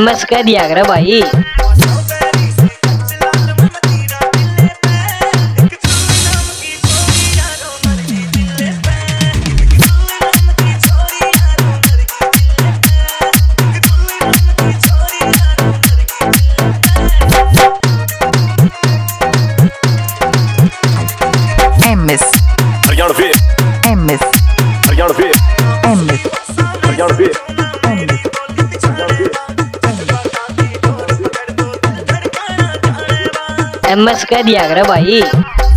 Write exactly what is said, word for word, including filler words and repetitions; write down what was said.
M S कह दिया कर भाई। M S Hariana V M S Hariana V M S Hariana V M S कह दिया कर भाई।